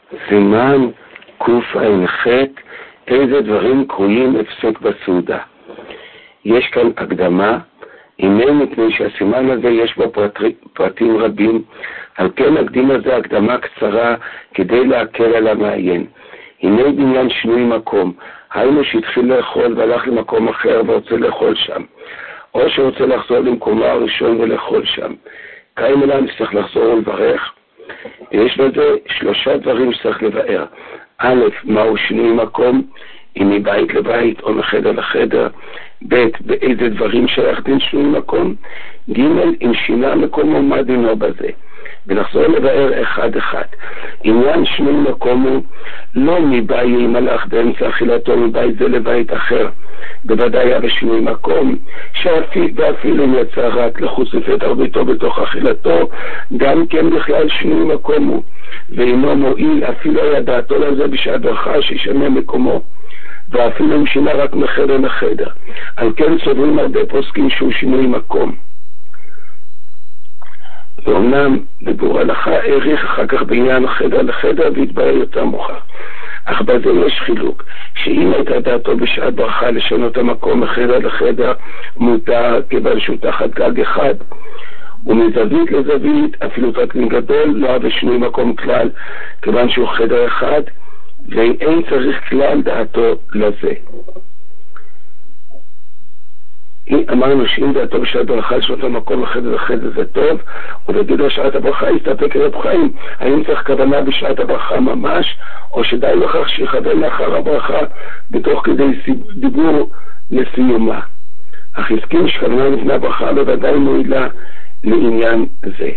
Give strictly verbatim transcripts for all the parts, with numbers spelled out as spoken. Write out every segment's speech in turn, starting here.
סימן קע"ח, איזה דברים קרויים הפסק בסעודה. יש כאן הקדמה, הנה מפני שהסימן הזה יש בו פרט, פרטים רבים, על כן נקדים הזה הקדמה קצרה כדי להקל על המעיין. הנה בעניין שינוי מקום, היינו שהתחיל לאכול והלך למקום אחר ורוצה לאכול שם, או שרוצה לחזור למקומו הראשון ולאכול שם. קיים אליו צריך לחזור ולברך. יש בזה שלושה דברים שצריך לבאר. א', מהו שינוי מקום, אם מבית לבית או מחדר לחדר. ב', באיזה דברים שייך דין שינוי מקום. ג', אם שינה מקום או מה דינו בזה. ונחזור לבאר אחד אחד. עניין שינוי מקום הוא לא מבית אם הלך באמצע אכילתו מבית זה לבית אחר. בוודאי היה בשינוי מקום, שאפילו אם יצא רק לחוץ לפי תרביתו בתוך אכילתו, גם כן בכלל שינוי מקום הוא, ואינו מועיל אפילו היה דעתו לזה בשעת ברכה שישנה מקומו, ואפילו אם שינה רק מחדר לחדר. על כן סוברים הרבה פוסקים שהוא שינוי מקום. ואומנם בבור הלכה העריך אחר כך בעניין חדר לחדר והתברר יותר מוכר. אך בזה יש חילוק, שאם הייתה דעתו בשעת ברכה לשנות המקום מחדר לחדר מותר כיוון שהוא תחת גג אחד, ומזווית לזווית אפילו תקדים גדול לא אהב שינוי מקום כלל כיוון שהוא חדר אחד, ואין צריך כלל דעתו לזה. אמרנו שאם דעתו בשעת ברכה לשנות המקום מחדר לחדר זה טוב, ובגיד בשעת הברכה יסתפק רב חיים, האם צריך כוונה בשעת הברכה ממש, או שדי לכך שיכוון לאחר הברכה בתוך כדי דיבור לסיומה. אך הסכים שכוונה לפני הברכה בוודאי מועילה לעניין זה.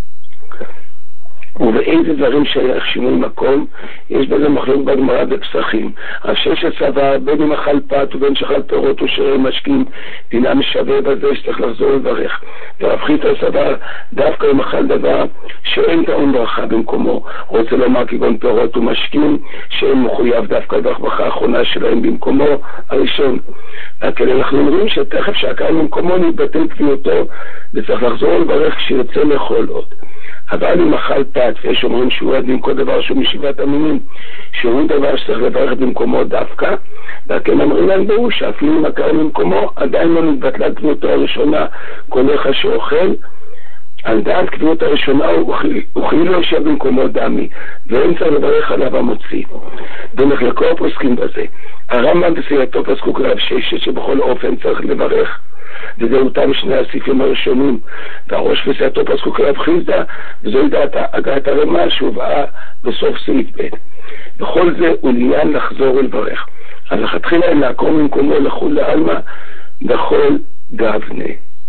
ובאיזה דברים שייך שינוי מקום, יש בזה מחלוקת בגמרא בפסחים. רב ששת סבר בין אם אכל פת ובין שאכל פירות ושרי משקים, דינם שווה בזה שצריך לחזור לברך. ורב חיסדא סבר דווקא אם אכל דבר שאין טעון ברכה במקומו, רוצה לומר כגון פירות ומשקים שאין מחויב דווקא ברכה האחרונה שלהם במקומו הראשון. וכן אנחנו אומרים שתכף שהקהל במקומו נתבטל קביעותו וצריך לחזור לברך כשירצה לאכול עוד. אבל אם אכל פת, ויש אומרים שהוא עד עם כל דבר שהוא משבעת המינים, שהוא דבר שצריך לברך במקומו דווקא, וכן אומרים להם ברור שאפילו אם הקהל במקומו עדיין לא נתבטלה קביעותו הראשונה, כל אחד שאוכל על דעת קביעות הראשונה הוא כאילו יושב במקומו דמי, ואין צריך לברך עליו המוציא. ונחלקו הפוסקים בזה. הרמב"ם בסייעתו פסקו כרב ששת שבכל אופן צריך לברך, וזה אותם שני הסעיפים הראשונים. והראש בסייעתו פסקו כרב חיסדא, וזו דעת הגעת הרמ"א שהובאה בסוף סעיף ב'. בכל זה הוא לעניין לחזור ולברך. אז לכתחילה הם לעקור ממקומו לכול לעלמא בכל גבנה.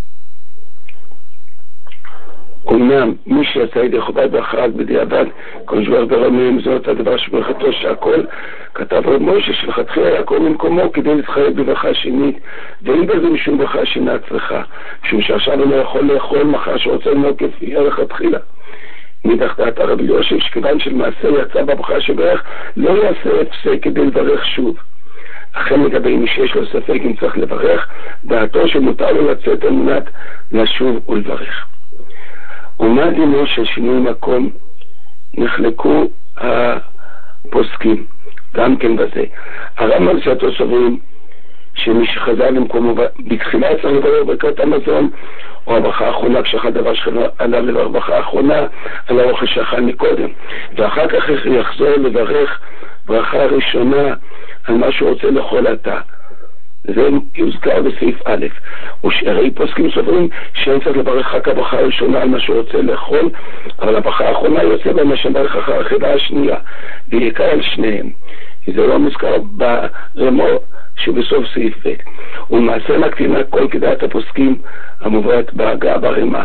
אומנם מי שיצא ידי חובת ברכה רק בדיעבד, כל שבוע ברמים זאת הדבר שברכתו שהכל, כתב רב מוישה שלכתחילה לעקור ממקומו כדי להתחייב בברכה שנית, ואין בזה משום ברכה שאינה צריכה, משום שעכשיו אינו יכול לאכול מחר שרוצה לנהוג כפי לכתחילה. מדרך דעת הרב יושב שכיוון שלמעשה יצא בברכה שברך לא יעשה הפסק כדי לברך שוב. אכן לגבי מי שיש לו ספק אם צריך לברך, דעתו שמותר לו לצאת על מנת לשוב ולברך. ומה דינו של שינוי מקום? נחלקו הפוסקים גם כן בזה. הרמב"ם בסייעתו סוברים שמי שחזר למקומו בתחילה צריך לברך ברכת המזון או הברכה האחרונה כשאכל דבר שעלה לברך ברכה האחרונה על האוכל שאכל מקודם, ואחר כך יחזור לברך ברכה ראשונה על מה שהוא רוצה לאכול עתה. זה יוזכר בסעיף א'. ושארי פוסקים סוברים שאין צריך לברך רק הברכה הראשונה על מה שהוא רוצה לאכול, אבל הברכה האחרונה יוצא במה שברך אחר החידה השנייה, ויקר על שניהם. זה לא מוזכר ברמו שבסוף סעיף ב'. ולמעשה מקטינה כל כדעת הפוסקים המובאת בהגה ברמה.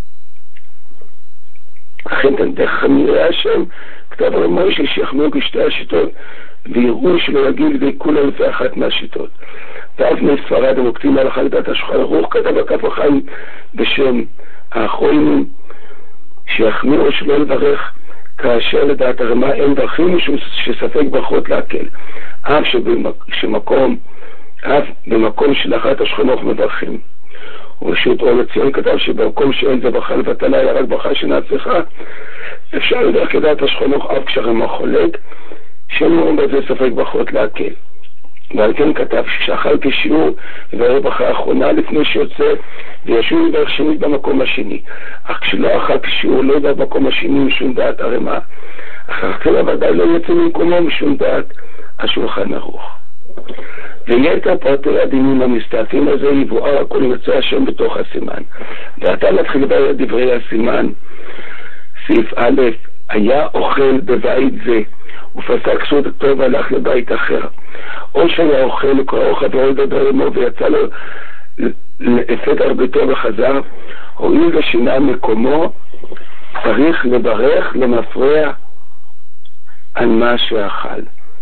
אכן תנתך חמירי השם, כתב רב מוישה שיחמיאו כשתי השיטות, ויראו שלא יגיעו לידי כולם לפי אחת מהשיטות. ואף מספרד המוקטים להלכה לדעת השולחן ערוך, כתב הכף החיים בשם האחרונים שיחמיאו שלא לברך, כאשר לדעת הרמה אין ברכים משום שספק ברכות להקל, אף שבמקום אף במקום של אחת השכנות מברכים. ורשות אור לציון כתב שבמקום שאין זה ברכה לבטלה היה רק ברכה שאינה צריכה, אפשר לדרך כדעת השכונוך אף כשרמו חולק, שאין מורים בזה ספק ברכות להקל. ועל כן כתב ששחל כשיעור ובערב ברכה האחרונה לפני שיוצא, וישוב לברך שנית במקום השני. אך כשלא אכל כשיעור לא ידע במקום השני משום דעת הרמה, אחר כך ודאי לא יצא ממקומו משום דעת השולחן ערוך. ויתר פרטי הדינים המסתעפים הזה יבואר הכל יוצא השם בתוך הסימן. ועתה נתחיל לבאר דברי הסימן. סעיף א', היה אוכל בבית זה ופסק סעודתו והלך לבית אחר, או שהיה אוכל לקראו חברו לדבר עמו ויצא לו לפתח ביתו וחזר, הואיל ושינה מקומו, צריך לברך למפרע על מה שאכל.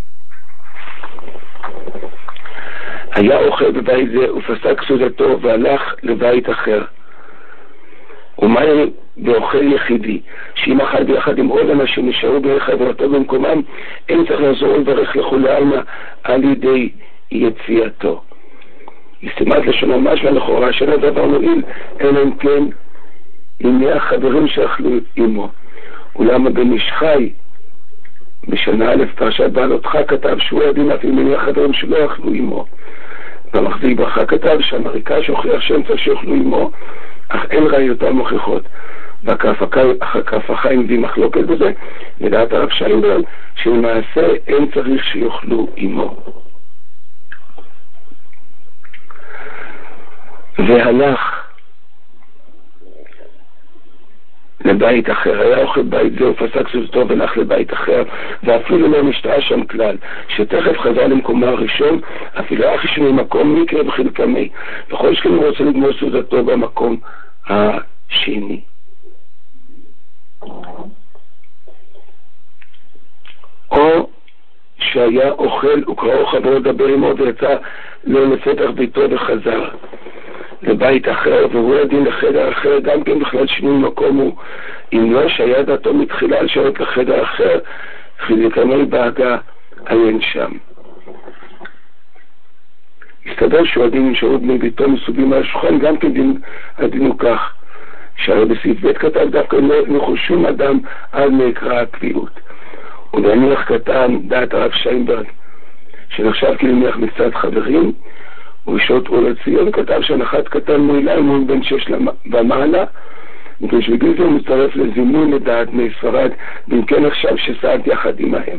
היה אוכל בבית זה ופסק סעודתו והלך לבית אחר, ומה באוכל יחידי, שאם אכל ביחד עם עוד אנשים נשארו בחברתו במקומם, אין צריך לעזור ולברך לכולי עלמא על ידי יציאתו. הסתימת לשון ממש ולכאורה שאין הדבר מועיל, אלא אם כן עם החברים שאכלו עמו. אולם הבן איש חי בשנה א' פרשת בעלותך כתב שהוא הדין אף עם מני החברים שלא אכלו עמו. במחזיק ברכה כתב שהאמריקה שהוכיח שאין צריך שיאכלו עמו, אך אין ראיותיו מוכיחות. והכף החיים מביא מחלוקת בזה, לדעת הרב שיינברג, שלמעשה אין צריך שיאכלו עמו. והלך לבית אחר, היה אוכל בית זה ופסק סעודתו והלך לבית אחר, ואפילו לא נשתעה שם כלל, שתכף חזר למקומו הראשון, אפילו אחי שני מקום מקרה בחלקמי, וכל שכן הוא רוצה לגמור סעודתו במקום השני. או שהיה אוכל וקראו חברו לדבר עמו ויצא לו לפתח ביתו וחזר לבית אחר, והוא הדין לחדר אחר, גם כן בכלל שינוי מקום הוא, אם לא שהיה דעתו מתחילה על שרת לחדר אחר, חלקמי בהגה עיין שם. הסתבר שהוא הדין נשארו בני ביתו מסובים על השולחן, גם כן דין הדין הוא כך, שהרי בסעיף ב' כתב דווקא לא נחו שום אדם על מקרא הקביעות. ובהניח קטן דעת הרב שיינברג, שנחשב כנניח מקצת חברים, ובשעות אור לציון כתב שהנחת קטן מועילה אם הוא בן שש ומעלה, מפני שבגיל זה הוא מצטרף לזימון לדעת בני ספרד, ואם כן עכשיו שסעד יחד עמהם.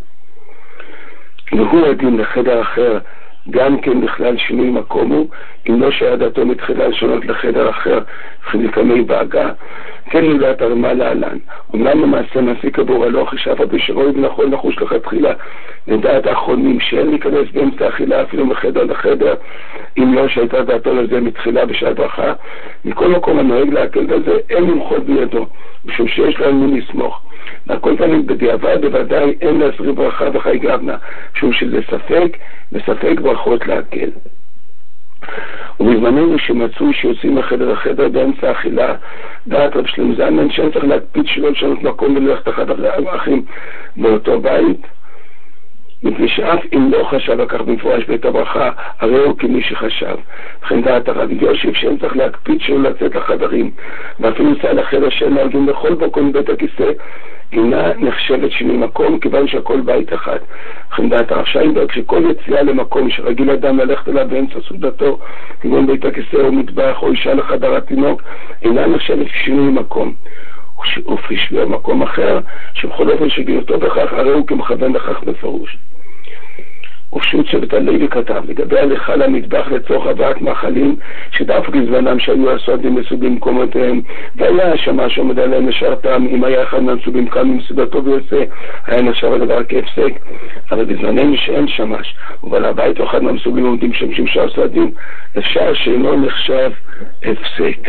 והוא הדין לחדר אחר, גם כן בכלל שינוי מקום הוא, אם לא שהיה דעתו מתחילה לשונות לחדר אחר, חלקמי בהגה, כן יודעת הרמה להלן. אומנם למעשה מעסיק הבור הלא חישב בשרוי ונכון נחוש לכתחילה לדעת האחרונים שאין להיכנס באמצע האכילה אפילו מחדר לחדר, אם לא שהייתה דעתו לזה מתחילה בשעת ברכה. מכל מקום הנוהג להקל בזה אין למחות בידו, משום שיש להם מי לסמוך. והכל פעמים בדיעבד בוודאי אין להסריר ברכה וחי גבנה, משום שזה ספק וספק ברכות להקל. ובזמננו שמצאו שיוצאים מחדר החדר באמצע האכילה, דעת רב שלמה זלמן שאין צריך להקפיד שלא לשנות מקום וללכת אחד אחרי האחים באותו בית, מפני שאף אם לא חשב לכך במפורש בית הברכה, הרי הוא כמי שחשב. וכן דעת הרב יושב שאין צריך להקפיד שלא לצאת לחדרים, ואפילו יצא לחדר שאין נהגים לכל מקום בית הכיסא, אינה נחשבת שינוי מקום, כיוון שהכל בית אחד. וכן דעת הרב שיינברג שכל יציאה למקום שרגיל אדם ללכת אליו באמצע סעודתו, כגון בית הכיסא או מטבח או אישה לחדר התינוק, אינה נחשבת שינוי מקום. ופריש במקום אחר, שבכל אופן שגיותו בכך, הרי הוא כמכוון לכך בפירוש. ופשוט שבית הלוי כתב, לגבי הליכה למטבח לצורך הבאת מאכלים, שדווקא בזמנם שהיו הסועדים מסוגים מקומותיהם, והיה השמה שעומד עליהם לשרתם, אם היה אחד מהסוגים קם ממסודתו ויוצא, היה נחשב הדבר כהפסק. אבל בזמננו שאין שמש, ובעל הבית או אחד מהסוגים עומדים שמשים שער סועדים, אפשר שאינו נחשב הפסק.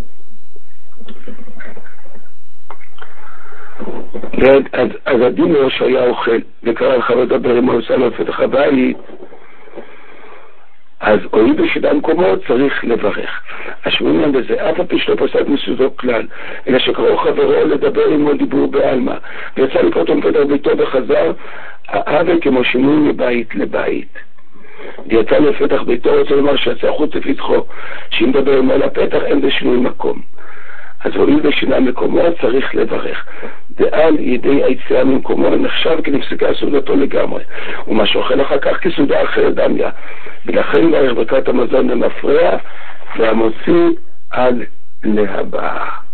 אז, אז הדין הוא שהיה אוכל וקרא לך לדבר עם העושה לו לפתח הבית, אז הואיל בשדה מקומות צריך לברך. השמונים בזה אף הפי שלא פסק מסודו כלל, אלא שקראו חברו לדבר עמו דיבור בעלמא, ויצא לקראתו מפתח ביתו וחזר, העוול כמו שינוי מבית לבית. ויצא לפתח ביתו, רוצה לומר שיצא חוץ לפתחו, שאם דבר עמו לפתח אין זה שינוי מקום. אז הואיל בשדה מקומות צריך לברך. דעל ידי היציאה ממקומו נחשב כנפסקה סעודתו לגמרי, ומה שאוכל אחר כך כסעודה אחרת דמיה, ולכן ברך ברכת המזון למפרע והמוציא עד להבא.